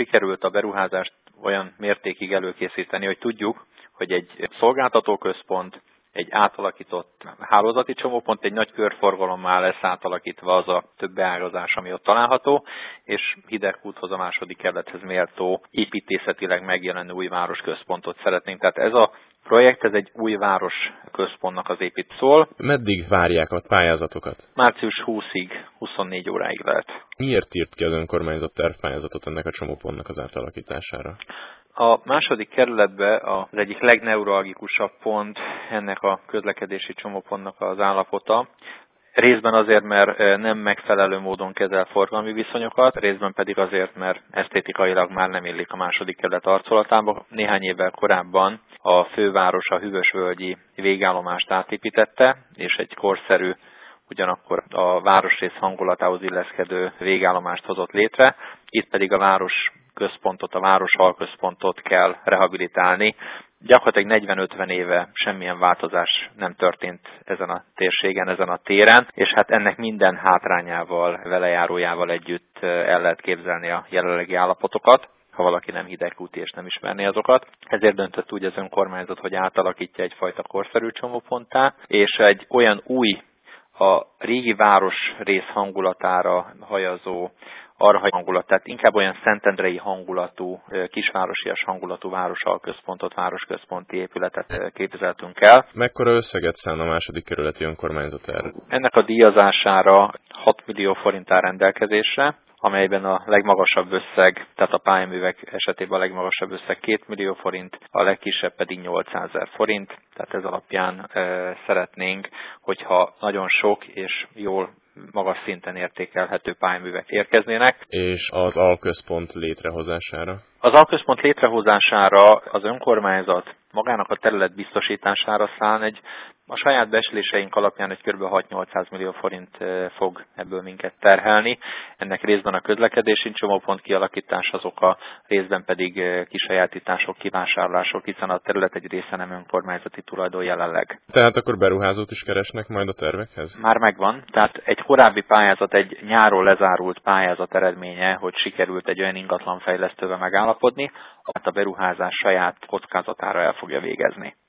sikerült a beruházást olyan mértékig előkészíteni, hogy tudjuk, hogy egy szolgáltatóközpont, egy átalakított hálózati csomópont, egy nagy körforgalommal lesz átalakítva az a több beágazás, ami ott található, és Hidegkúthoz, a második kerülethez méltó építészetileg megjelenő új városközpontot szeretnénk. Tehát ez a projekt, ez egy új városközpontnak az épít szól. Meddig várják a pályázatokat? Március 20-ig, 24 óráig lehet. Miért írt ki az önkormányzat tervpályázatot ennek a csomópontnak az átalakítására? A második kerületben az egyik legneuralgikusabb pont ennek a közlekedési csomópontnak az állapota. Részben azért, mert nem megfelelő módon kezel forgalmi viszonyokat, részben pedig azért, mert esztétikailag már nem illik a második kerület arcolatába. Néhány évvel korábban a főváros a Hűvösvölgyi végállomást átépítette, és egy korszerű, ugyanakkor a városrész hangulatához illeszkedő végállomást hozott létre. Itt pedig a város központot, a város alközpontot kell rehabilitálni. Gyakorlatilag 40-50 éve semmilyen változás nem történt ezen a térségen, ezen a téren, és hát ennek minden hátrányával, velejárójával együtt el lehet képzelni a jelenlegi állapotokat, ha valaki nem hidegkúti és nem ismerné azokat. Ezért döntött úgy az önkormányzat, hogy átalakítja egyfajta korszerű csomóponttá, és egy olyan új, a régi városrész hangulatára hajazó arhai hangulat, tehát inkább olyan szentendrei hangulatú, kisvárosias hangulatú városalközpontot, városközponti épületet képzeltünk el. Mekkora összeget szán a második kerületi önkormányzat erre? Ennek a díjazására 6 millió forint áll rendelkezésre, amelyben a legmagasabb összeg, tehát a pályaművek esetében a legmagasabb összeg 2 millió forint, a legkisebb pedig 800 000 forint. Tehát ez alapján szeretnénk, hogyha nagyon sok és jól magas szinten értékelhető pályaművek érkeznének. És az alközpont létrehozására? Az alközpont létrehozására az önkormányzat magának a terület biztosítására szán a saját becsléseink alapján egy kb. 6-800 millió forint fog ebből minket terhelni. Ennek részben a közlekedési csomópont kialakítás az oka, részben pedig kisajátítások, kivásárlások, hiszen a terület egy része nem önkormányzati tulajdon jelenleg. Tehát akkor beruházót is keresnek majd a tervekhez? Már megvan. Tehát egy korábbi pályázat, egy nyáron lezárult pályázat eredménye, hogy sikerült egy olyan ingatlanfejlesztővel megállapodni, amit a beruházás saját kockázatára el fogja végezni.